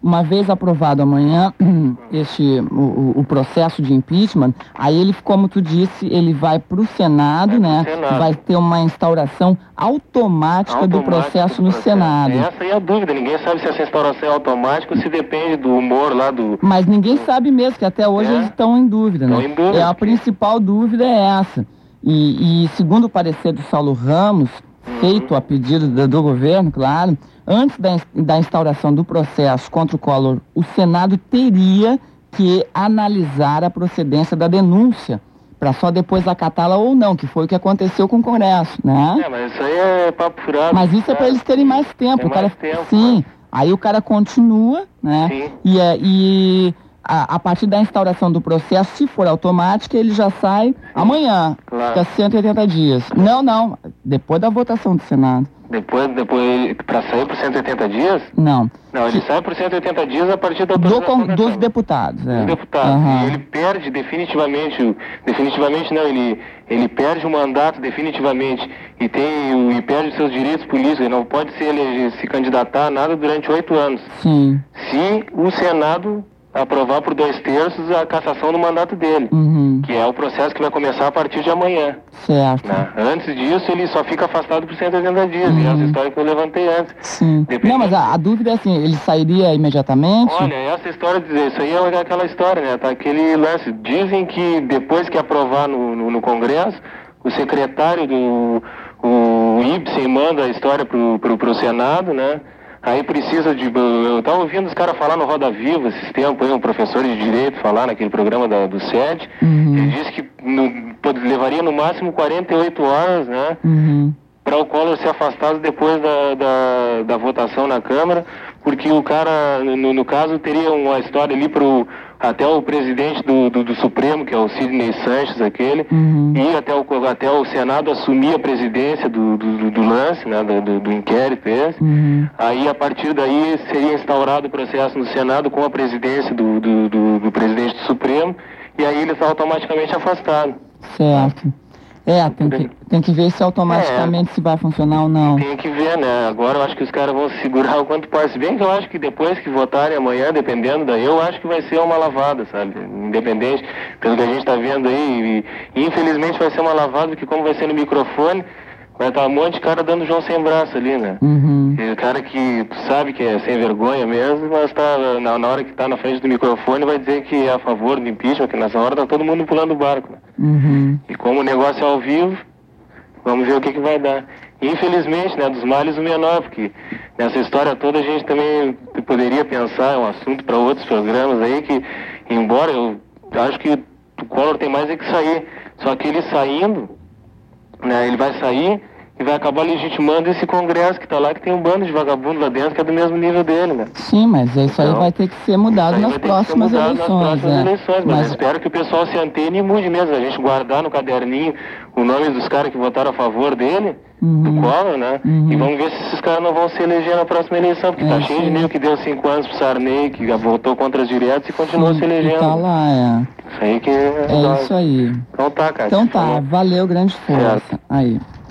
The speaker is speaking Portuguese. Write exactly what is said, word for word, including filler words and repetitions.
uma vez aprovado amanhã este, o, o processo de impeachment, aí ele, como tu disse, ele vai para o Senado, né? Senado. Vai ter uma instauração automática, automática do processo do no processo. Senado. Essa é a dúvida, ninguém sabe se essa instauração é automática ou se depende do humor lá do... Mas ninguém do... sabe mesmo, que até hoje é. eles estão em dúvida, né? Em dúvida. É, a principal dúvida é essa. E, e segundo o parecer do Saulo Ramos, uhum. feito a pedido do, do governo, claro, antes da, da instauração do processo contra o Collor, o Senado teria que analisar a procedência da denúncia, para só depois acatá-la ou não, que foi o que aconteceu com o Congresso, né? É, mas isso aí é papo furado. Mas isso é para eles terem mais tempo. Tem o cara, mais tempo, sim, mas... aí o cara continua, né? Sim. E, e a, a partir da instauração do processo, se for automática, ele já sai sim. amanhã, claro. Fica cento e oitenta dias. Não, não, depois da votação do Senado. Depois, depois para sair por cento e oitenta dias? Não. Não, ele que... sai por cento e oitenta dias a partir da do con... dos deputados. É. Dos deputados. Uhum. E ele perde definitivamente, definitivamente não, ele, ele perde o mandato definitivamente e, tem, e perde os seus direitos políticos, ele não pode se, ele, se candidatar a nada durante oito anos. Sim. Se o Senado aprovar por dois terços a cassação do mandato dele, uhum. que é o processo que vai começar a partir de amanhã. Certo. Né? Antes disso, ele só fica afastado por cento e oitenta dias, uhum. e essa história que eu levantei antes. Sim. Dependendo... Não, mas a, a dúvida é assim, ele sairia imediatamente? Olha, essa história, isso aí é aquela história, né? Tá aquele lance. Dizem que depois que aprovar no, no, no Congresso, o secretário do o Ibsen manda a história pro, pro, pro Senado, né? Aí precisa de... Eu estava ouvindo os caras falar no Roda Viva esses tempos, aí, um professor de Direito falar naquele programa da, do S E D. Uhum. Ele disse que no, levaria no máximo quarenta e oito horas, né? Uhum. Para o Collor ser afastado depois da, da, da votação na Câmara, porque o cara, no, no caso, teria uma história ali pro... até o presidente do, do, do Supremo, que é o Sidney Sanches, aquele, uhum. e até o, até o Senado assumir a presidência do, do, do lance, né, do, do, do inquérito esse. Uhum. Aí, a partir daí, seria instaurado o processo no Senado com a presidência do, do, do, do presidente do Supremo, e aí ele está automaticamente afastado. Certo. É, tem que, tem que ver se automaticamente é, se vai funcionar ou não. Tem que ver, né? Agora eu acho que os caras vão se segurar o quanto pode. Se bem que eu acho que depois que votarem amanhã, dependendo daí, eu acho que vai ser uma lavada, sabe? Independente, pelo que a gente tá vendo aí. E, e infelizmente vai ser uma lavada, porque como vai ser no microfone, vai estar um monte de cara dando João sem braço ali, né? Uhum. E o cara que sabe que é sem vergonha mesmo, mas tá, na, na hora que tá na frente do microfone vai dizer que é a favor do impeachment, que nessa hora tá todo mundo pulando o barco, né? Uhum. E como o negócio é ao vivo, vamos ver o que que vai dar. Infelizmente, né, dos males o menor, porque nessa história toda a gente também poderia pensar, é um assunto para outros programas aí, que embora eu acho que o Collor tem mais é que sair, só que ele saindo, né, ele vai sair e vai acabar legitimando esse Congresso que tá lá, que tem um bando de vagabundo lá dentro que é do mesmo nível dele, né? Sim, mas isso então, aí vai ter que ser mudado nas próximas eleições. Nas próximas é. eleições, mas, mas eu espero que o pessoal se antene e mude mesmo, a gente guardar no caderninho o nome dos caras que votaram a favor dele, uhum. do Collor, né? Uhum. E vamos ver se esses caras não vão se eleger na próxima eleição, porque é, tá cheio sim. de nego que deu cinco anos pro Sarney, que votou contra as diretas e continuou sim, se elegendo. Tá lá, é. Isso aí que é... É isso aí. Então tá, cara. Então tá, valeu, grande força. Certo. Aí.